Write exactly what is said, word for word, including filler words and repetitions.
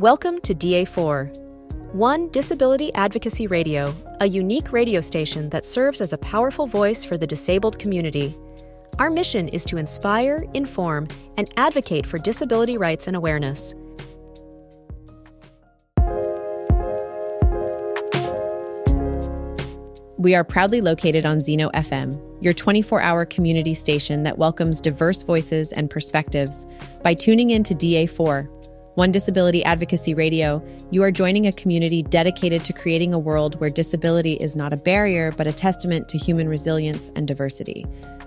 Welcome to D A four, One Disability Advocacy Radio, a unique radio station that serves as a powerful voice for the disabled community. Our mission is to inspire, inform, and advocate for disability rights and awareness. We are proudly located on Zeno F M, your twenty-four hour community station that welcomes diverse voices and perspectives. By tuning in to D A four, One Disability Advocacy Radio, you are joining a community dedicated to creating a world where disability is not a barrier, but a testament to human resilience and diversity.